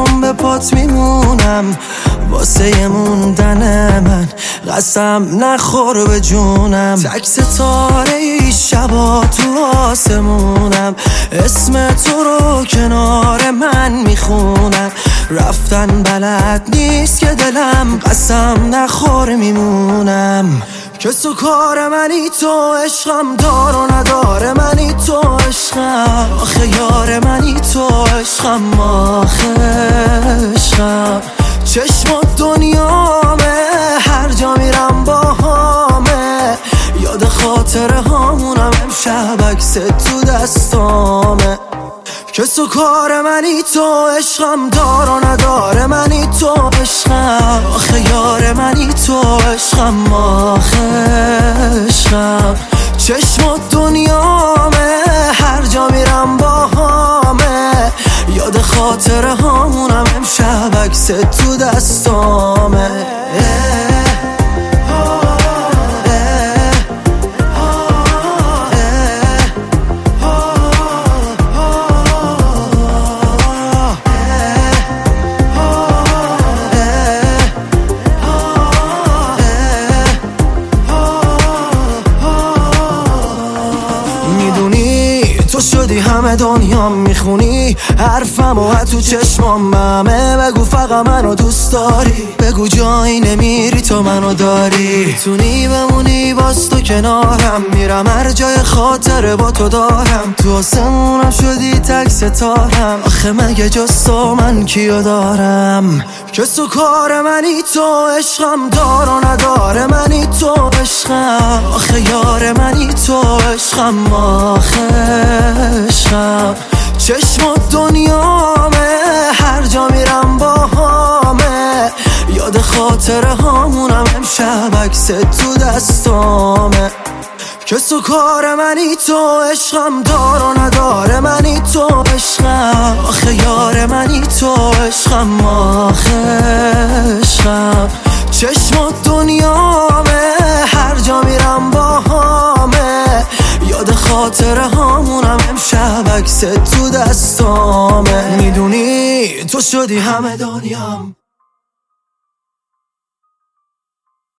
همون به پات میمونم واسه موندن من قسم نخور به جونم تک ستاره ای شبا تو آسمونم اسم تو رو کنار من میخونم رفتن بلد نیست که دلم قسم نخور میمونم کس و کار منی تو عشقم دار و نداره منی تو عشقم آخه یار منی تو عشقم آخه عشقم چشم و دنیامه هر جا میرم با همه یاد خاطره هامونم امشب عکس تو دستامه کس و کار منی تو عشقم دار و نداره منی تو عشقم آخه یار منی تو عشقم آخه عشقم چشم و دنیامه هر جا میرم با همه یاد خاطره هامونم امشب عکس تو دستامه تو شدی همه دنیا میخونی حرفم و تو چشمام همه بگو فقط منو دوست داری بگو جایی نمیری تو منو داری میتونی بمونی باز تو کنارم میرم هر جای خاطره با تو دارم تو آسمونم شدی تک ستارم آخه مگه جز تو من کیو دارم کس و کار منی تو عشقم دار و نداره منی تو عشقم آخه یار منی تو عشقم آخه عشقم چشم و دنیامه هر جا میرم با همه یاد خاطره هامونم امشب عکس تو دستامه کس و کار منی تو عشقم دار و نداره منی تو عشقم آخه یار منی تو عشقم آخه عشقم چشم و دنیامه هر جا میرم با همه یاد خاطره هامونم امشب عکس تو دستامه میدونی تو شدی همه دنیام